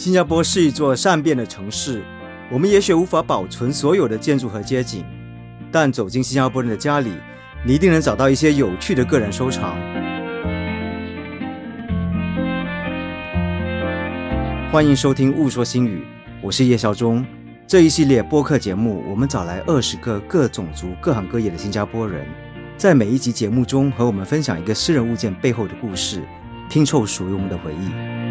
新加坡是一座善变的城市，我们也许无法保存所有的建筑和街景，但走进新加坡人的家里，你一定能找到一些有趣的个人收藏。欢迎收听《雾说新语》，我是叶孝忠。这一系列播客节目，我们找来20个各种族、各行各业的新加坡人，在每一集节目中和我们分享一个私人物件背后的故事，拼凑属于我们的回忆。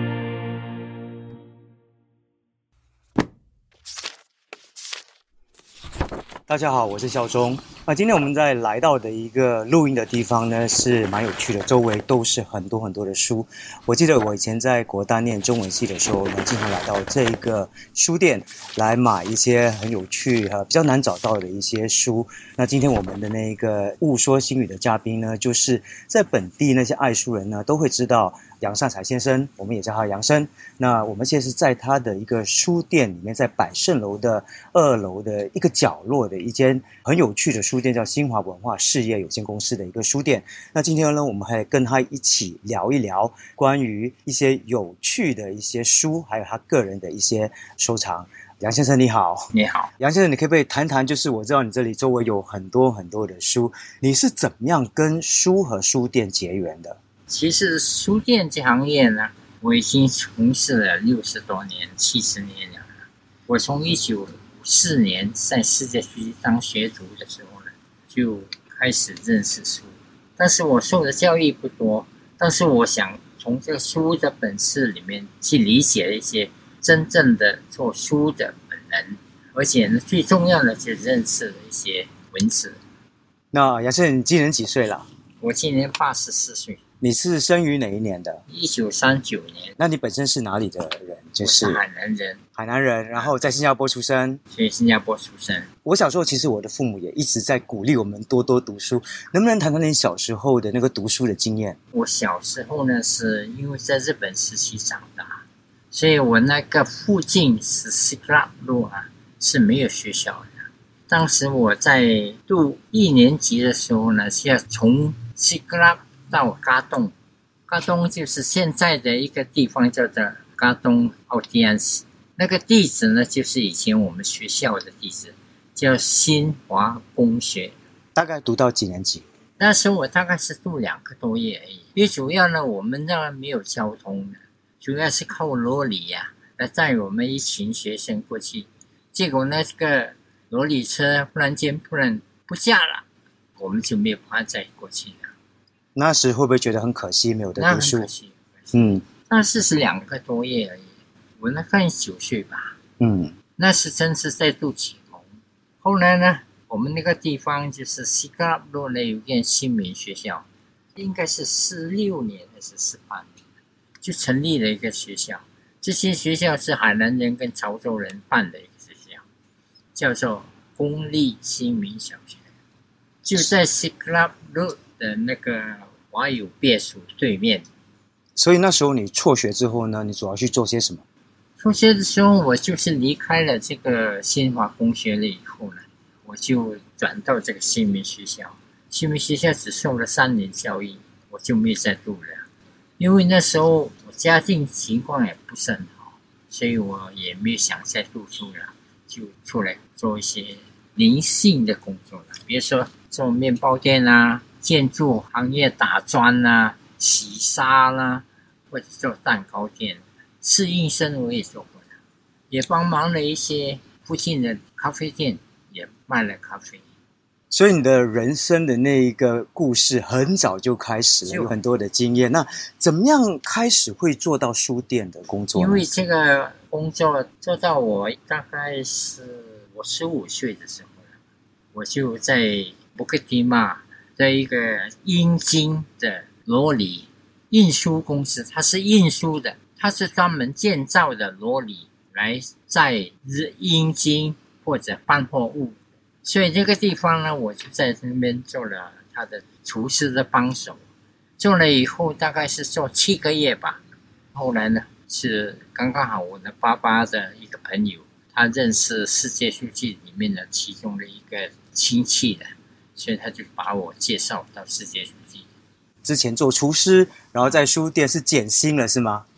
大家好，我是孝忠。今天我们在来到的一个录音的地方呢，是蛮有趣的，周围都是很多的书。我记得我以前在国大念中文系的时候呢，经常来到这个书店来买一些很有趣比较难找到的一些书。那今天我们的那个雾说新语的嘉宾呢，就是在本地那些爱书人呢都会知道杨善才先生，我们也叫他杨生。那我们现在是在他的一个书店里面，在百盛楼的2楼的一个角落的一间很有趣的书店，叫新华文化事业有限公司的一个书店。那今天呢，我们还跟他一起聊一聊关于一些有趣的一些书，还有他个人的一些收藏。杨先生你好。 你好。 杨先生，你可不可以谈谈，就是我知道你这里周围有很多的书，你是怎么样跟书和书店结缘的？ 其实书店这行业呢，我已经从事了60多年、70年了。我从1954年在世界书局当学徒的时候呢，就开始认识书。但是我受的教育不多，但是我想从这个书的本质里面去理解一些真正的做书的本能，而且呢，最重要的就是认识了一些文字。 那杨先生，你今年几岁了？ 我今年84岁。 你是生于哪一年的 ？1939年。 那你本身是哪里的人？就是我是海南人。 海南人，然后在新加坡出生。 所以新加坡出生。 我小时候其实我的父母也一直在鼓励我们多多读书，能不能谈谈你小时候的那个读书的经验？ 我小时候呢，是因为在日本时期长大，所以我那个附近是 Siglap 路是没有学校的。当时我在读1年级的时候呢，是要从 Siglap 到嘎东，嘎东就是现在的一个地方叫做嘎东奥蒂安斯，那个地址呢就是以前我们学校的地址，叫新华公学。 大概读到几年级？ 那时候我大概是读2个多月而已。因为主要呢，我们那没有交通的，主要是靠罗里来载我们一群学生过去。结果那个罗里车突然不驾了，我们就没有办法再过去了。 那时会不会觉得很可惜，没有得读书？ 那很可惜。但是是2个多月而已。我那看9岁吧。那是真是在读启蒙。后来呢，我们那个地方就是西格拉路呢有间新民学校，应该是16年还是18年，就成立了一个学校。这些学校是海南人跟潮州人办的一个学校，叫做公立新民小学，就在西格拉路的那个华友别墅对面。 所以那时候你辍学之后呢，你主要去做些什么？ 辍学的时候，我就是离开了这个新华公学了以后呢，我就转到这个新民学校。新民学校只受了3年教育，我就没再读了。因为那时候我家境情况也不是很好，所以我也没有想再读书了，就出来做一些零星的工作了，比如说做面包店建筑行业打砖洗沙或者做蛋糕店。侍应生我也做过了，也帮忙了一些附近的咖啡店，也卖了咖啡。 所以你的人生的那一个故事很早就开始了，有很多的经验。那怎么样开始会做到书店的工作呢？ 因为这个工作做到我大概是我15岁的时候了，我就在布克迪马的一个英金的罗里运输公司，它是运输的，它是专门建造的罗里来载英金或者搬货物。所以这个地方呢，我就在那边做了他的厨师的帮手，做了以后大概是做7个月吧。后来呢，是刚刚好我的爸爸的一个朋友，他认识世界书记里面的其中的一个亲戚的，所以他就把我介绍到世界书记。 之前做厨师，然后在书店是减薪了是吗？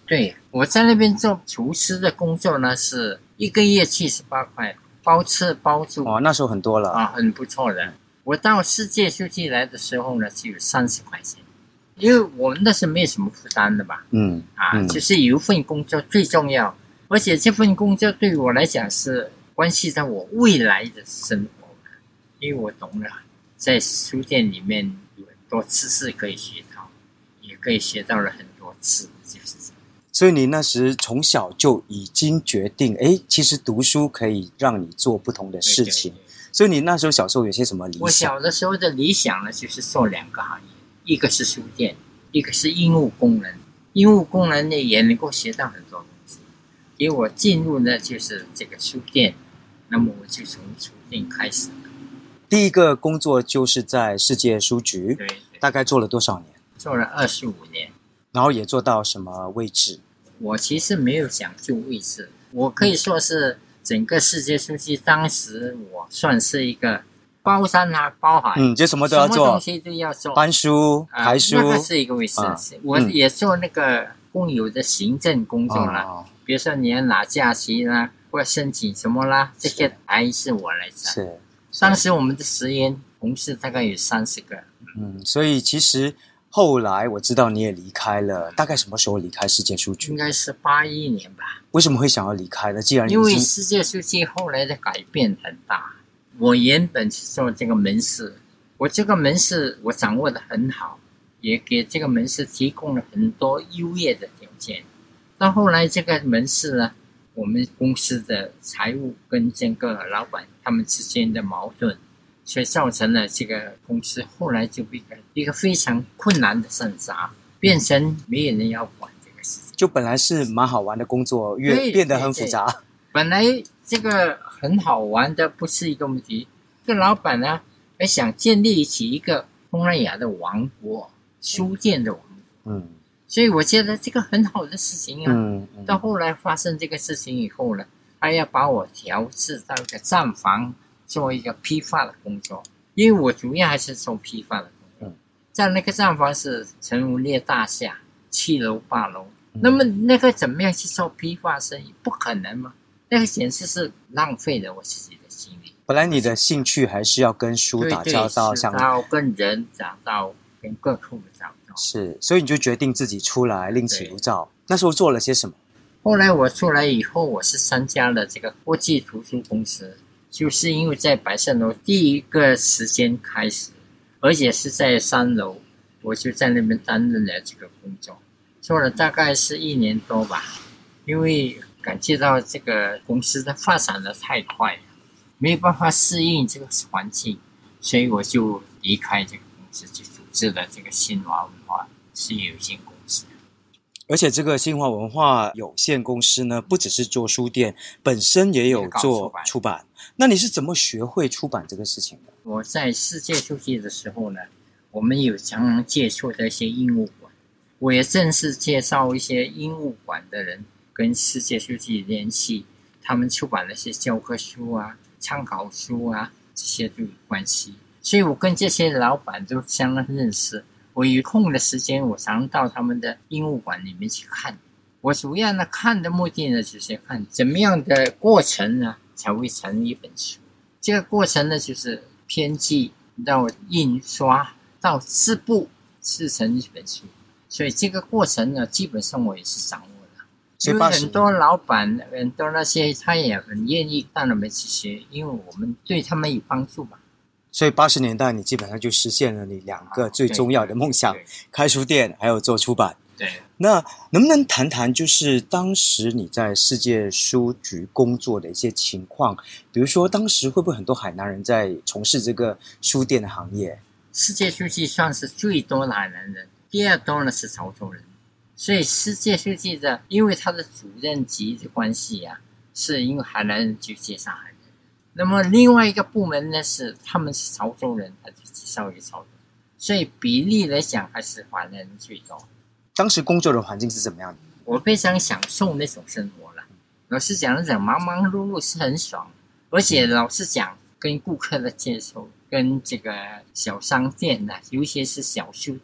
对，我在那边做厨师的工作呢，是一个月78块，包吃包住。 那时候很多了啊，很不错的。我到世界书记来的时候呢，只有30块钱，因为我们那是没有什么负担的吧。就是有一份工作最重要，而且这份工作对我来讲是关系到我未来的生活，因为我懂了，在书店里面有很多知识可以学到，也可以学到了很多字，就是这样。 所以你那时从小就已经决定，其实读书可以让你做不同的事情。 对。 所以你那时候小时候有些什么理想？ 我小的时候的理想呢，就是做2个行业，一个是书店，一个是医务工人。医务工人呢也能够学到很多东西。因为我进入呢就是这个书店，那么我就从书店开始了。 第一个工作就是在世界书局， 对， 大概做了多少年？ 做了25年。 然后也做到什么位置？ 我其实没有想就位置，我可以说是整个世界书记，当时我算是一个包山包海， 就什么都要做， 什么东西都要做， 搬书、排书， 那个是一个位置。我也做那个公有的行政工作了，比如说你要拿假期啦，或者申请什么啦，这些还是我来做。 是， 当时我们的实验同事大概有30个。 所以其实后来我知道你也离开了，大概什么时候离开世界书局？ 应该是81年吧。 为什么会想要离开呢？既然因为世界书记后来的改变很大。我原本是做这个门市，我这个门市我掌握得很好，也给这个门市提供了很多优越的条件。到后来这个门市呢，我们公司的财务跟这个老板他们之间的矛盾，所以造成了这个公司后来就变成一个非常困难的挣扎，变成没有人要管这个事情。 就本来是蛮好玩的工作，越变得很复杂。 本来这个很好玩的不是一个问题，这个老板呢还想建立起一个东南亚的王国，书店的王国。所以我觉得这个很好的事情啊。到后来发生这个事情以后呢，他要把我调至到一个站房做一个批发的工作，因为我主要还是做批发的工作。在那个站房是成武列大厦7楼8楼，那么那个怎么样去做批发生意？不可能嘛，那个简直是浪费了我自己的精力。 本来你的兴趣还是要跟书打交道， 想要跟人打交道，跟各处打交道。 是，所以你就决定自己出来另起炉灶。那时候做了些什么？ 后来我出来以后，我是参加了这个国际图书公司，就是因为在百盛楼第一个时间开始，而且是在3楼，我就在那边担任了这个工作，做了大概是1年多吧。因为感觉到这个公司的发展的太快了，没有办法适应这个环境，所以我就离开这个公司，去组织了这个新华文化事业有限公司。 而且这个新华文化有限公司呢，不只是做书店，本身也有做出版。那你是怎么学会出版这个事情的？ 我在世界书记的时候呢，我们有常常接触的一些英务馆，我也正式介绍一些英务馆的人跟世界书记联系，他们出版的一些教科书啊、参考书啊，这些都有关系。所以我跟这些老板都相当认识。我有空的时间，我常到他们的英务馆里面去看。我主要呢看的目的呢，就是看怎么样的过程呢才会成一本书。这个过程呢，就是编辑到印刷到织布，制成一本书。所以这个过程呢，基本上我也是掌握了。因为很多老板、很多那些他也很愿意让我们去学，因为我们对他们有帮助嘛。 所以80年代你基本上就实现了你2个最重要的梦想，开书店还有做出版。 对。 那能不能谈谈就是当时你在世界书局工作的一些情况？比如说当时会不会很多海南人在从事这个书店的行业？ 世界书记算是最多的海南人，第二多呢是潮州人。所以世界书记的，因为他的主任级的关系啊，是因为海南人就介绍海南人。那么另外一个部门呢，是他们是潮州人，他就介绍给潮州人。所以比例来讲，还是华人最多。 当时工作的环境是怎么样的？ 我非常享受那种生活了。老实讲，忙忙碌碌是很爽，而且老实讲，跟顾客的接触，跟这个小商店啊，尤其是小书店，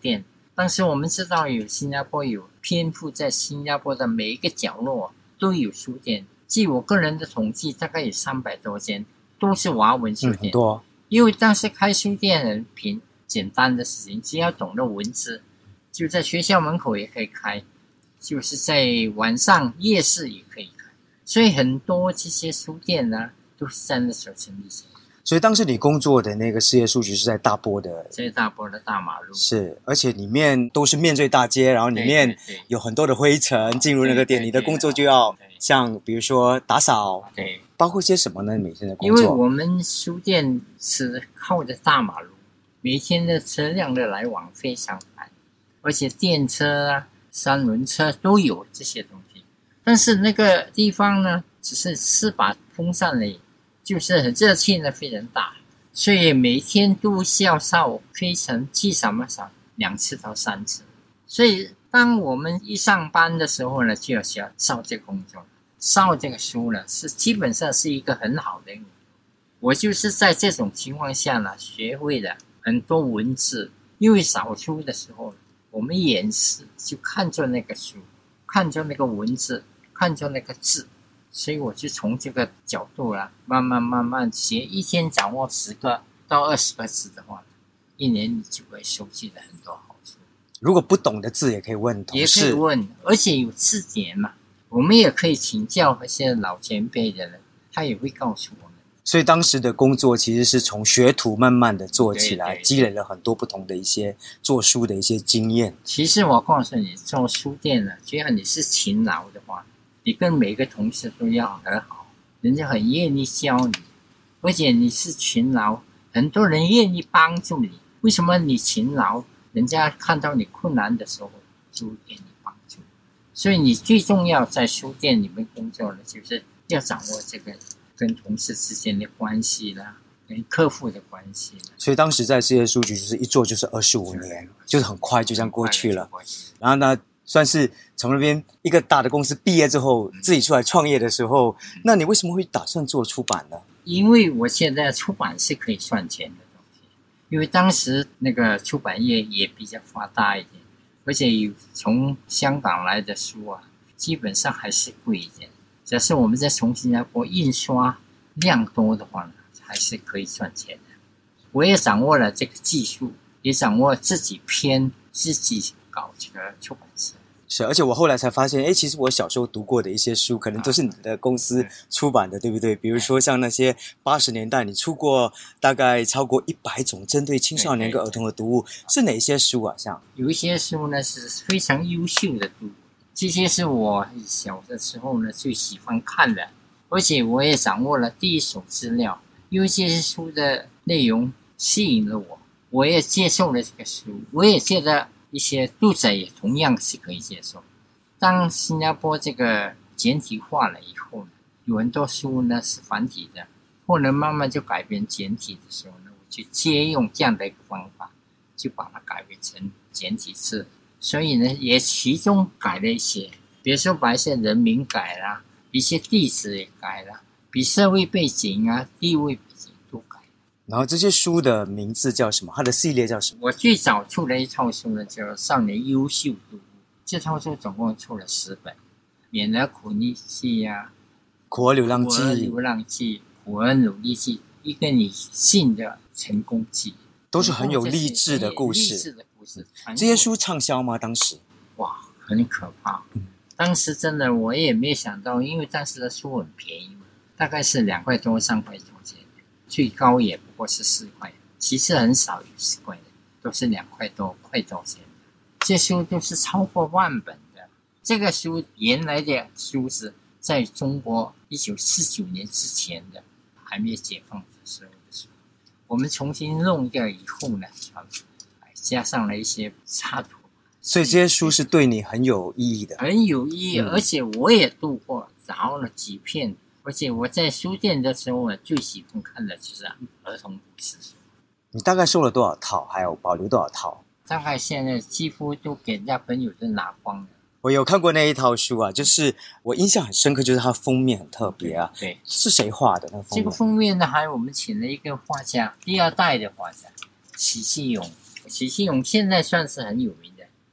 当时我们知道有新加坡有遍布在新加坡的每一个角落都有书店，据我个人的统计，大概有300多间，都是华文书店。 很多。 因为当时开书店很简单的事情，只要懂得文字，就在学校门口也可以开，就是在晚上夜市也可以开，所以很多这些书店呢都是在那时候成立起来。 所以当时你工作的那个事业书局是在大波的， 在大波的大马路， 是，而且里面都是面对大街，然后里面有很多的灰尘，进入那个店，你的工作就要像比如说打扫， 对， 包括些什么呢？每天的工作， 因为我们书店是靠着大马路，每天的车辆的来往非常繁，而且电车啊、三轮车都有这些东西。但是那个地方呢，只是4把风扇而已，就是很热气呢非常大，所以每天都需要扫非常至少2次到3次。所以当我们一上班的时候呢，就要需要扫这个工作。扫这个书呢，是基本上是一个很好的。我就是在这种情况下呢，学会了很多文字。因为扫书的时候，我们眼视就看着那个书，看着那个文字，看着那个字，所以我就从这个角度啊，慢慢学，一天掌握10个到20个字的话，一年你就会收集了很多好书。 如果不懂的字也可以问同事， 也可以问，而且有字典嘛，我们也可以请教那些老前辈的人，他也会告诉我们。 所以当时的工作其实是从学徒慢慢的做起来， 对， 积累了很多不同的一些做书的一些经验。 其实我告诉你，做书店呢，只要你是勤劳的话，你跟每个同事都要很好，人家很愿意教你，而且你是勤劳，很多人愿意帮助你。为什么你勤劳？人家看到你困难的时候就会给你帮助。所以你最重要在书店里面工作的就是要掌握这个跟同事之间的关系啦，跟客户的关系啦。 所以当时在事业书局就是一做就是25年，就是很快就这样过去了。然后呢，算是从那边一个大的公司毕业之后，自己出来创业的时候，那你为什么会打算做出版呢？ 因为我现在出版是可以赚钱的东西，因为当时那个出版业也比较发达一点，而且有从香港来的书啊，基本上还是贵一点。假设我们在从新加坡印刷量多的话呢，还是可以赚钱的。我也掌握了这个技术，也掌握自己编、自己搞这个出版社。 是，而且我后来才发现，其实我小时候读过的一些书，可能都是你的公司出版的，对不对？比如说像那些80年代，你出过大概超过100种针对青少年跟儿童的读物，是哪些书啊？像有一些书呢是非常优秀的读物，这些是我小的时候呢最喜欢看的，而且我也掌握了第一手资料，因为这些书的内容吸引了我，我也接受了这个书，我也觉得一些读者也同样是可以接受。当新加坡这个简体化了以后呢，有很多书呢是繁体的，后来慢慢就改变简体的时候呢，我就借用这样的一个方法，就把它改变成简体字。所以呢，也其中改了一些，比如说把一些人名改了，一些地址也改了，比社会背景啊、地位背景都改。 然后这些书的名字叫什么？它的系列叫什么？ 我最早出了一套书呢，叫《少年优秀读物》，这套书总共出了10本，免了苦逆记啊、 苦儿流浪苦儿记、 流浪记、苦儿努力记，一个女性的成功记， 都是很有励志的故事。 励志的故事。 这些书畅销吗？当时哇，很可怕。当时真的我也没想到，因为当时的书很便宜，大概是2块多、3块多钱，最高也不过是4块，其实很少有10块的，都是2块多、块多钱的。这书都是超过10000本的。这个书原来的书是在中国1949年之前的，还没解放的时候的书，我们重新弄掉以后呢，加上了一些插图。 所以这些书是对你很有意义的， 很有意义，而且我也读过，找了几篇，而且我在书店的时候呢，最喜欢看的就是儿童故事书。 你大概收了多少套，还有保留多少套？ 大概现在几乎都给人家朋友都拿光了。 我有看过那一套书啊，就是我印象很深刻，就是它封面很特别啊。 对， 是谁画的那个封面？ 这个封面呢，还有我们请了一个画家，第2代的画家许继勇。许继勇现在算是很有名的，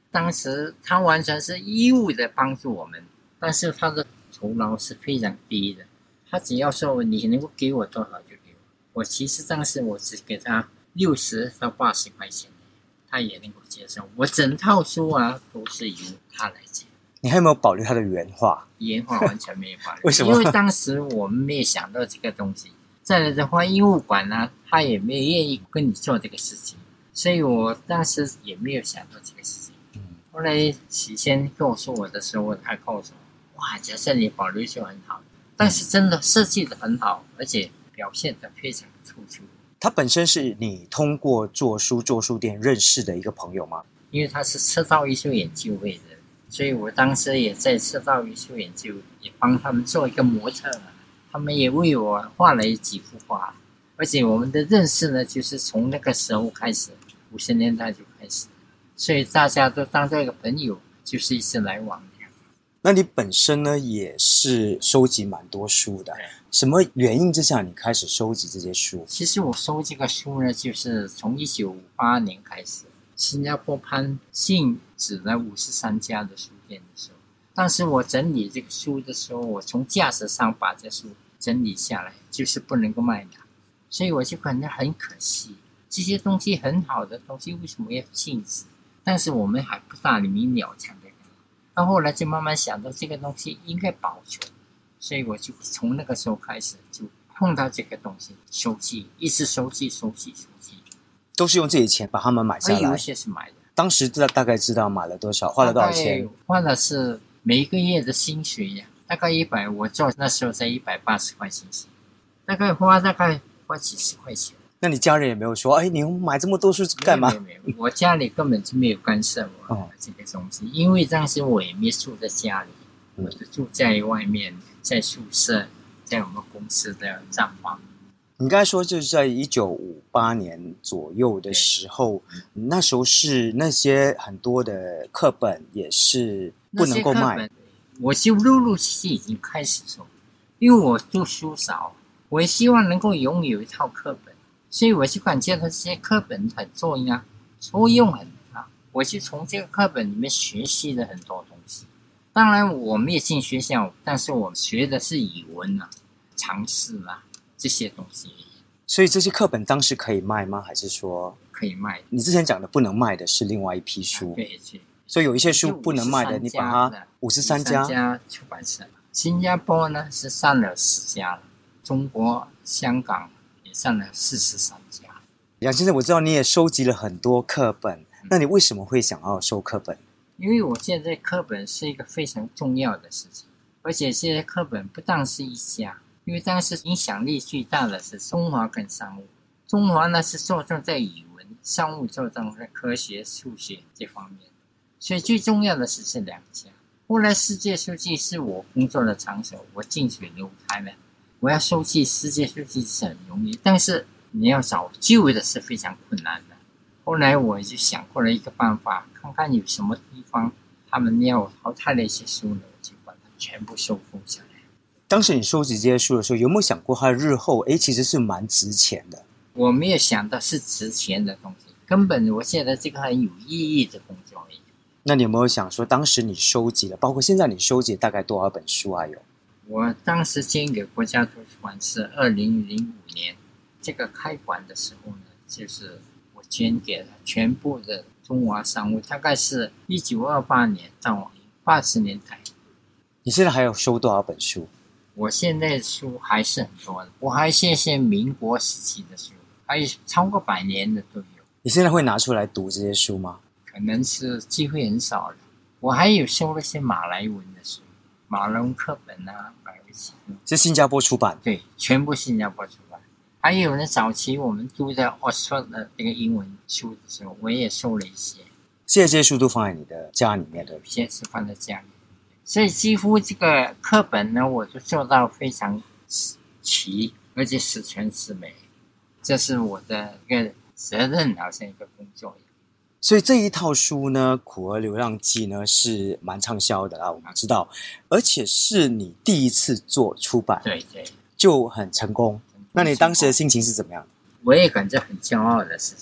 当时他完全是义务的帮助我们，但是他的酬劳是非常低的，他只要说你能够给我多少就给我。我其实当时我只给他60到80块钱，他也能够接受。我整套书啊都是由他来接。 你还有没有保留他的原话？ 原话完全没有保留。 为什么？ 因为当时我们没有想到这个东西。再来的话，医务馆呢，他也没有愿意跟你做这个事情，所以我当时也没有想到这个事情。后来起先告诉我的时候，他告诉我，哇，假设你保留就很好，但是真的设计的很好，而且表现的非常突出。 他本身是你通过做书店认识的一个朋友吗？ 因为他是赤道艺术研究会的，所以我当时也在赤道艺术研究也帮他们做一个模特，他们也为我画了几幅画，而且我们的认识呢，就是从那个时候开始，50年代就开始，所以大家都当做一个朋友，就是一直来往这样。 那你本身呢也是收集蛮多书的，什么原因之下你开始收集这些书？ 其实我收这个书呢，就是从1958年开始，新加坡判禁止了53家的书店的时候，当时我整理这个书的时候，我从架子上把这书整理下来，就是不能够卖的，所以我就感觉很可惜，这些东西很好的东西为什么要禁止？但是我们还不大明了这样的。到后来就慢慢想到这个东西应该保存，所以我就从那个时候开始就碰到这个东西，收集，一直收集， 都是用自己的钱把它们买下来。 有一些是买的。 当时大概知道买了多少，花了多少钱？ 花的是每一个月的薪水呀，大概100，我做那时候在180块薪水，大概花几十块钱。 那你家人也没有说，哎，你买这么多书干嘛？ 没有，我家里根本就没有干涉我这个东西，因为当时我也没住在家里，我是住在外面，在宿舍，在我们公司的账房。 你刚才说就是在1958年左右的时候，那时候是那些很多的课本也是不能够卖。 我就陆陆续续已经开始收，因为我读书少，我也希望能够拥有一套课本，所以我就感觉到这些课本很重要，作用很大。我就从这个课本里面学习了很多东西。当然我没有进学校，但是我学的是语文啊、常识啊这些东西。 所以这些课本当时可以卖吗？还是说可以卖？ 你之前讲的不能卖的是另外一批书。 对。 所以有一些书不能卖的，你把它53 家出版社。新加坡呢是上了10家了，中国、香港也上了43家。 杨先生，我知道你也收集了很多课本，那你为什么会想要收课本？ 因为我现在课本是一个非常重要的事情，而且这些课本不但是一家，因为当时影响力最大的是中华跟商务。中华呢是着重在语文，商务着重在科学、数学这方面。所以最重要的是这2家。后来世界书记是我工作的场所，我竞选留台了，我要收集世界书记是很容易，但是你要找旧的是非常困难的。后来我就想过了一个办法，看看有什么地方他们要淘汰的一些书呢，我就把它全部收复下来。 当时你收集这些书的时候，有没有想过它日后其实是蛮值钱的？ 我没有想到是值钱的东西，根本我觉得这个很有意义的工作而已。 那你有没有想说，当时你收集了，包括现在你收集大概多少本书还有？ 我当时捐给国家图书馆是2005年，这个开馆的时候呢，就是我捐给了全部的中华商务，大概是1928年到80年代。 你现在还有收多少本书？ 我现在的书还是很多的，我还谢谢民国时期的书，还有超过100年的都有。 你现在会拿出来读这些书吗？ 可能是机会很少了。我还有收了些马来文的书，马来文课本啊，马来文书是新加坡出版？ 对，全部新加坡出版。还有呢，早期我们读的 Oxford 的那个英文书的时候，我也收了一些。 现在这些书都放在你的家里面的？ 有些是放在家里，所以几乎这个课本呢，我就做到非常齐，而且十全十美。这是我的一个责任，好像一个工作一样。 所以这一套书呢，《苦儿流浪记》呢是蛮畅销的啦，我们知道，而且是你第一次做出版， 对， 就很成功。那你当时的心情是怎么样的？ 我也感觉很骄傲的事情，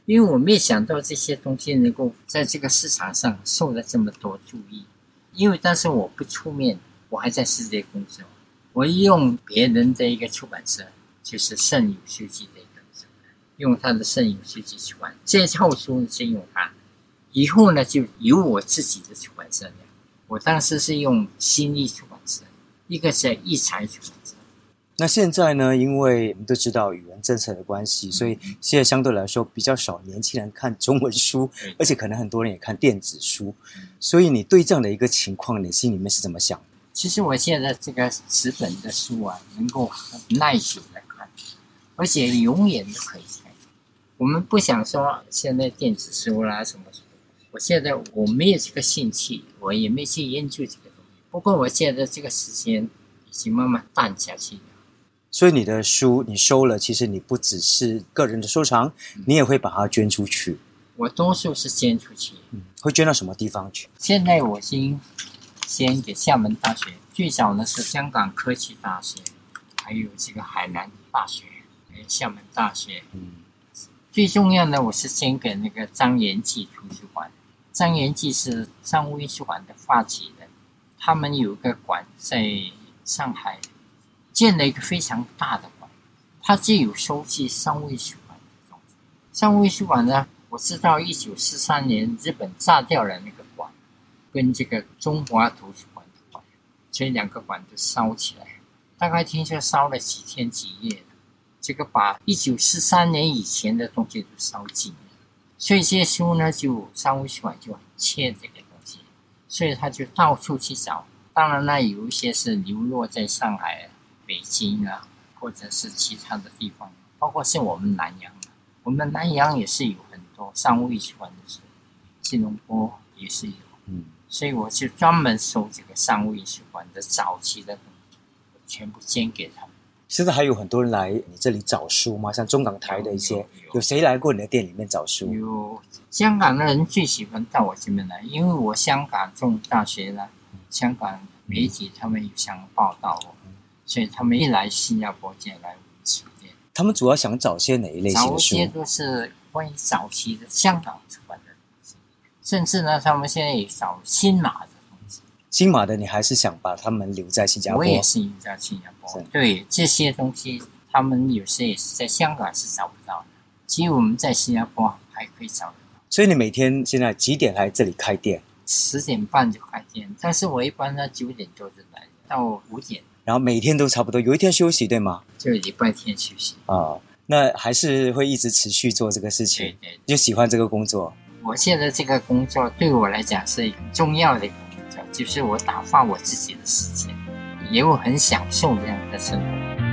因为我没有想到这些东西能够在这个市场上受了这么多注意。因为当时我不出面，我还在世界工作，我用别人的一个出版社，就是圣友书记的一个，用他的圣友书记出版这套书是用他，以后呢就由我自己的出版社了。我当时是用新艺出版社，一个是艺才出版社。 那现在呢，因为我们都知道语文政策的关系，所以现在相对来说比较少年轻人看中文书，而且可能很多人也看电子书。所以你对这样的一个情况，你心里面是怎么想？ 其实我现在这个纸本的书啊，能够很耐久的看，而且永远都可以看。我们不想说现在电子书啦什么书，我现在我没有这个兴趣，我也没去研究这个东西。不过我现在这个时间已经慢慢淡下去了。 所以你的书你收了，其实你不只是个人的收藏，你也会把它捐出去。 我多数是捐出去。 会捐到什么地方去？ 现在我已经捐给厦门大学，最早呢是香港科技大学，还有这个海南大学，还有厦门大学。最重要的我是捐给那个张元济图书馆。张元济是商务印书馆的发起人，他们有一个馆在上海建了一个非常大的馆，它就有收集商务印书馆的东西。商务印书馆呢，我知道1943年日本炸掉了那个馆，跟这个中华图书馆的馆，所以两个馆都烧起来，大概听说烧了几天几夜，这个把1943年以前的东西都烧尽了。所以这些书呢，就商务印书馆就很缺这个东西，所以他就到处去找。当然呢，有一些是流落在上海、北京啊，或者是其他的地方，包括是我们南洋。我们南洋也是有很多商务印书馆的书，吉隆坡也是有。所以我就专门收这个商务印书馆的早期的东西，我全部捐给他们。 现在还有很多人来你这里找书吗？像中港台的一些，有谁来过你的店里面找书？ 有香港的人最喜欢到我这边来，因为我香港中大学呢，香港媒体他们有想报道我，所以他们一来新加坡就来我们书店。 他们主要想找些哪一类型的书？ 找些都是关于早期的香港出版的东西，甚至呢，他们现在也找新马的东西。 新马的你还是想把他们留在新加坡？ 我也是留在新加坡。对，这些东西他们有时也是在香港是找不到的，只有我们在新加坡还可以找得到。 所以你每天现在几点来这里开店 ？10点半就开店，但是我一般呢9点多就来，到5点。 然后每天都差不多，有一天休息对吗？ 就礼拜天休息。 那还是会一直持续做这个事情。 对， 就喜欢这个工作。 我现在这个工作对我来讲是很重要的一个工作，就是我打发我自己的时间，也我很享受这样的生活。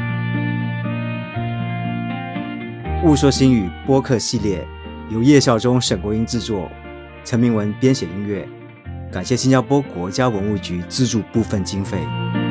勿说新语播客系列由叶绍忠、沈国英制作，陈明文编写音乐，感谢新加坡国家文物局资助部分经费。